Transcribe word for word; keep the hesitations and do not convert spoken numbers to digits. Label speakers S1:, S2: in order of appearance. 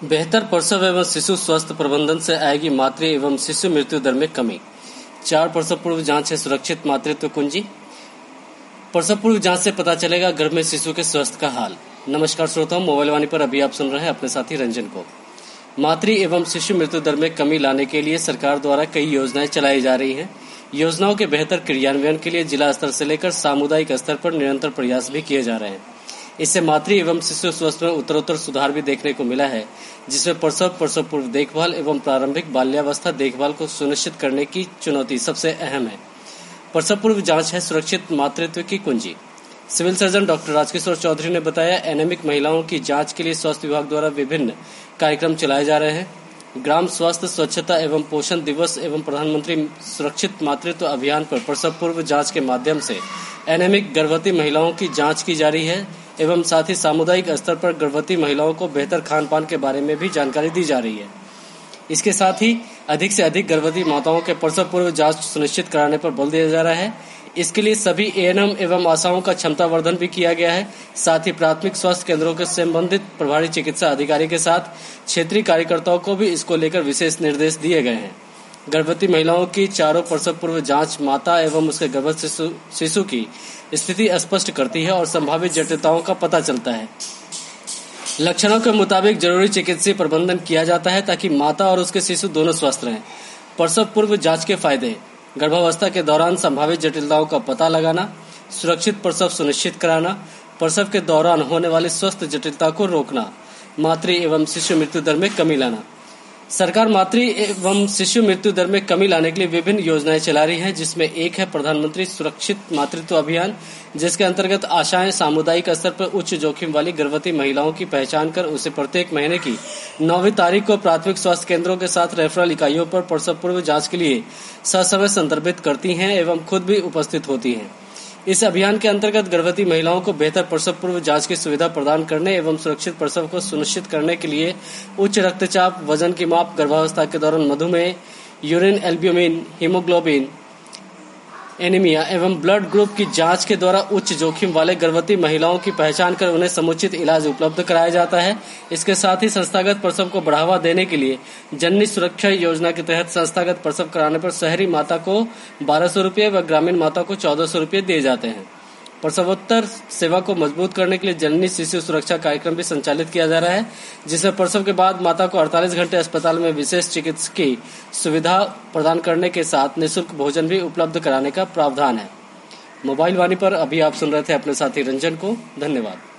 S1: बेहतर प्रसव एवं शिशु स्वास्थ्य प्रबंधन से आएगी मातृ एवं शिशु मृत्यु दर में कमी। चार प्रसव पूर्व जांच है सुरक्षित मातृत्व कुंजी। प्रसव पूर्व जांच से पता चलेगा गर्भ में शिशु के स्वास्थ्य का हाल। नमस्कार श्रोताओं, मोबाइल वाणी पर अभी आप सुन रहे हैं अपने साथी रंजन को। मातृ एवं शिशु मृत्यु दर में कमी लाने के लिए सरकार द्वारा कई योजनाएं चलाई जा रही हैं। योजनाओं के बेहतर क्रियान्वयन के लिए जिला स्तर से लेकर सामुदायिक स्तर पर निरंतर प्रयास भी किए जा रहे हैं। इससे मातृ एवं शिशु स्वास्थ्य में उत्तरोत्तर सुधार भी देखने को मिला है, जिसमें प्रसव, प्रसव पूर्व देखभाल एवं प्रारंभिक बाल्यावस्था देखभाल को सुनिश्चित करने की चुनौती सबसे अहम है। प्रसव पूर्व जांच है सुरक्षित मातृत्व की कुंजी। Civil surgeon doctor Rajkishore Chaudhary ने बताया, एनेमिक महिलाओं की जांच के लिए स्वास्थ्य विभाग द्वारा विभिन्न कार्यक्रम चलाए जा रहे हैं। ग्राम स्वास्थ्य स्वच्छता एवं पोषण दिवस एवं प्रधानमंत्री सुरक्षित मातृत्व अभियान पर प्रसव पूर्व जांच के माध्यम से एनेमिक गर्भवती महिलाओं की जांच की जा रही है एवं साथ ही सामुदायिक स्तर पर गर्भवती महिलाओं को बेहतर खान पान के बारे में भी जानकारी दी जा रही है। इसके साथ ही अधिक से अधिक गर्भवती माताओं के प्रसव पूर्व जांच सुनिश्चित कराने पर बल दिया जा रहा है। इसके लिए सभी एएनएम एवं आशाओं का क्षमता वर्धन भी किया गया है। साथ ही प्राथमिक स्वास्थ्य केंद्रों के संबंधित प्रभारी चिकित्सा अधिकारी के साथ क्षेत्रीय कार्यकर्ताओं को भी इसको लेकर विशेष निर्देश दिए गए हैं। गर्भवती महिलाओं की चारों प्रसव पूर्व जांच माता एवं उसके गर्भस्थ शिशु, शिशु की स्थिति स्पष्ट करती है और संभावित जटिलताओं का पता चलता है। लक्षणों के मुताबिक जरूरी चिकित्सीय प्रबंधन किया जाता है ताकि माता और उसके शिशु दोनों स्वस्थ रहें। प्रसव पूर्व जांच के फायदे: गर्भावस्था के दौरान संभावित जटिलताओं का पता लगाना, सुरक्षित प्रसव सुनिश्चित कराना, प्रसव के दौरान होने वाली स्वस्थ जटिलता को रोकना, मातृ एवं शिशु मृत्यु दर में कमी लाना। सरकार मातृ एवं शिशु मृत्यु दर में कमी लाने के लिए विभिन्न योजनाएं चला रही है, जिसमें एक है प्रधानमंत्री सुरक्षित मातृत्व अभियान, जिसके अंतर्गत आशाएं सामुदायिक स्तर पर उच्च जोखिम वाली गर्भवती महिलाओं की पहचान कर उसे प्रत्येक महीने की नौवीं तारीख को प्राथमिक स्वास्थ्य केंद्रों के साथ रेफरल इकाइयों पर प्रसव पूर्व जांच के लिए ससमय संदर्भित करती हैं एवं खुद भी उपस्थित होती हैं। इस अभियान के अंतर्गत गर्भवती महिलाओं को बेहतर प्रसव पूर्व जांच की सुविधा प्रदान करने एवं सुरक्षित प्रसव को सुनिश्चित करने के लिए उच्च रक्तचाप, वजन की माप, गर्भावस्था के दौरान मधुमेह, यूरिन एल्ब्यूमिन, हीमोग्लोबिन, एनीमिया एवं ब्लड ग्रुप की जांच के द्वारा उच्च जोखिम वाले गर्भवती महिलाओं की पहचान कर उन्हें समुचित इलाज उपलब्ध कराया जाता है। इसके साथ ही संस्थागत प्रसव को बढ़ावा देने के लिए जननी सुरक्षा योजना के तहत संस्थागत प्रसव कराने पर शहरी माता को बारह सौ रूपये व ग्रामीण माता को चौदह सौ रूपये दिए जाते हैं। प्रसवोत्तर सेवा को मजबूत करने के लिए जननी शिशु सुरक्षा कार्यक्रम भी संचालित किया जा रहा है, जिसमें प्रसव के बाद माता को अड़तालीस घंटे अस्पताल में विशेष चिकित्सकीय सुविधा प्रदान करने के साथ निःशुल्क भोजन भी उपलब्ध कराने का प्रावधान है। मोबाइल वाणी पर अभी आप सुन रहे थे अपने साथी रंजन को। धन्यवाद।